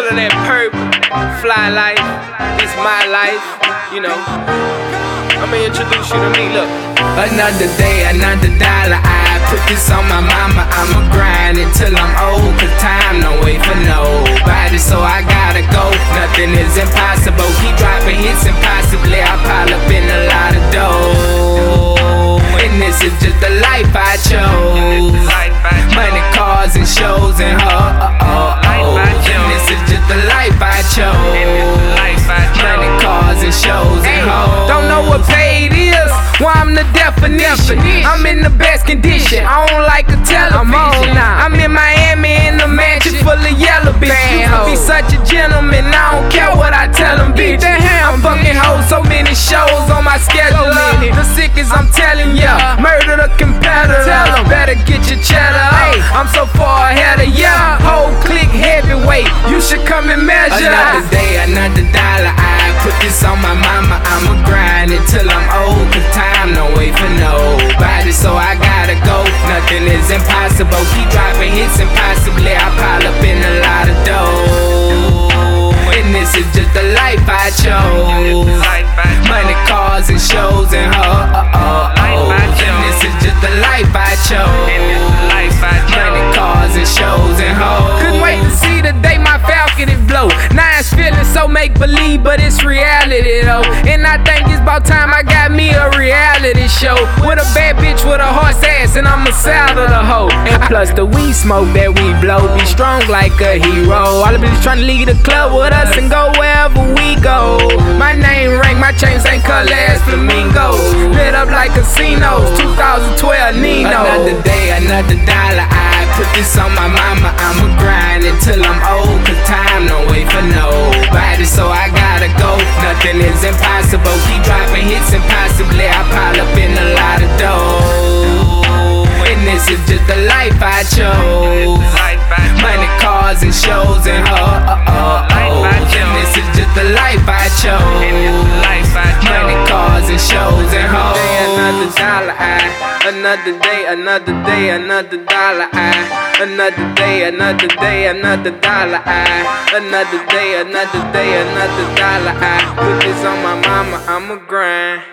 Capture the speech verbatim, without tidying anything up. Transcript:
full of that purple, fly life. It's my life, you know. I'ma introduce you to me, look. Another day, another dollar. I put this on my mama. I'ma grind until I'm old, cause time don't wait for nobody. So I gotta go, nothing is impossible. Keep dropping hits impossibly. I pile up in a lot of dough, and this is just the life I chose. Money, cars, and shows, and hoes. And this is just the life I chose. Money, cars, and shows, and hoes. Don't know what paid is, well, I'm the definition. I'm in the best condition, I don't like a television. I'm on now. I'm in Miami in a mansion full of yellow bitches. You can be such a gentleman, I don't care what I tell them, bitch. I'm fucking hoes, so many shows on my schedule. The sickest, I'm telling ya, murder the competitor. Better get your cheddar. I'm so far ahead of ya. Whole clique heavyweight, you should come and measure. Another day, another dollar. I put this on my mama. I'ma grind until I'm old, cause time don't wait for nobody. So I gotta go, nothing is impossible. Keep dropping hits impossibly. I pile up in a lot of dough, and this is just the life I chose. Money, cars, and shows, and hoes. And this is just the life I chose. Money, cars, and shows, and hoes. Couldn't wait to see the day my Falcon it blow. Now it's feeling so make believe, but it's reality though. And I think it's about time I got me a reality show with a bad bitch with a horse ass, and I'ma saddle the hoe. And plus the weed smoke that we blow, be strong like a hero. All the bitches tryna leave the club with us and go wherever we go. My name rank, my chains ain't color as flamingos. Lit up like casinos, two thousand twelve Nino. Another day, another dollar. I put this on my mama. I'ma grind until I'm old, cause time don't wait for nobody. So I gotta go, nothing is impossible. Keep dropping hits impossibly. I pile up in a lot of dough, and this is just the life I chose. Money, cars, and shows, and hoes. And this is just the life I chose. Money, cars, and shows, and hoes. Another dollar, I. Another day, another day, another dollar, I. Another day, another day, another dollar, I. Another day, another day, another dollar, I. Put this on my mama, I'ma grind.